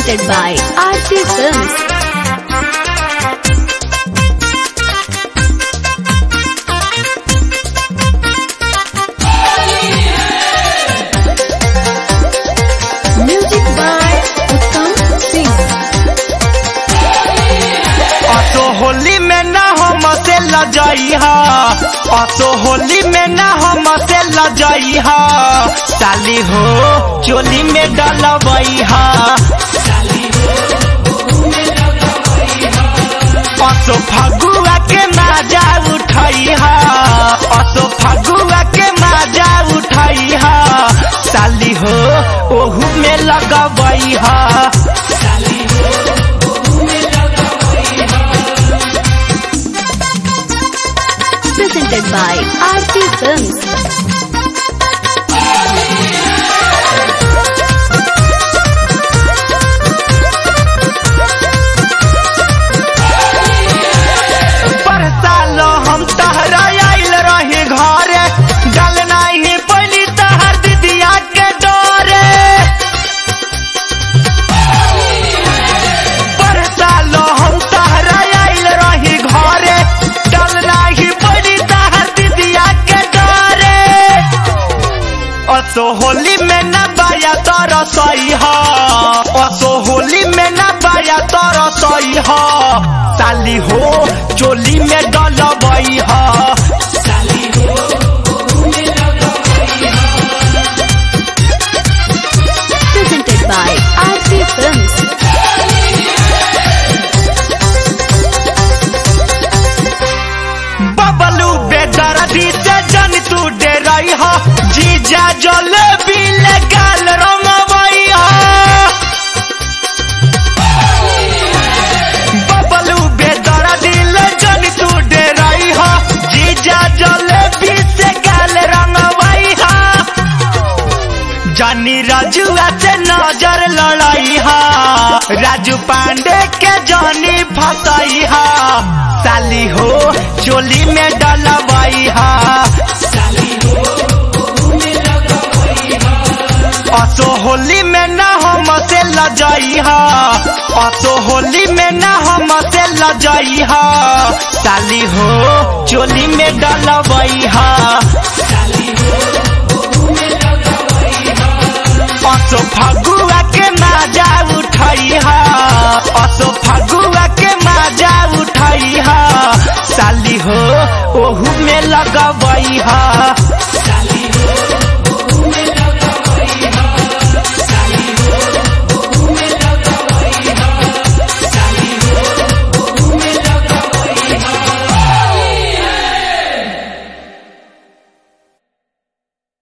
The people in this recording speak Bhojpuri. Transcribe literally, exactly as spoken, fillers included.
Presented by Aarti Films. Music by Uttam Singh. असो होली में ना हम से लजाई हा, असो होली में ना हम से लजाई हा, साली हो चोली में डलवई हा, असो फगुआ के मजा उठाई हा, असो फगुआ के मजा उठाई हा, साली हो ओहू में लगवई हा। Presented by Aarti Films. परसाल हम तहरा आइल रही घरे, गल नहीं पली तहर दीदिया के डोरे। परसाल हम तहरा आइल रही घरे, गल नहीं पली तहर दीदिया के डोरे। असो होली में न बाया तर सही हा, असो होली में न बाया तर सही हा, साली हो चोली में डलवई हा। Presented by Aarti Films. Bablu बेदर्दी से जन तू डेराई हा, जीजा जलेबी लगाल रंगवई हा। बबलू बेदर्दी ले जन तू डेराई हा, जीजा जलेबी से गाल रंगवई हा। जानी राजुआ से नजर लड़ाई हा, राजू पांडे के जानी फसाई हा, साली हो चोली में डलवाई हा। असो होली में ना हम से लजाई हा, असो होली में ना हम से लजाई हा, साली हो चोली में डलवाई हा।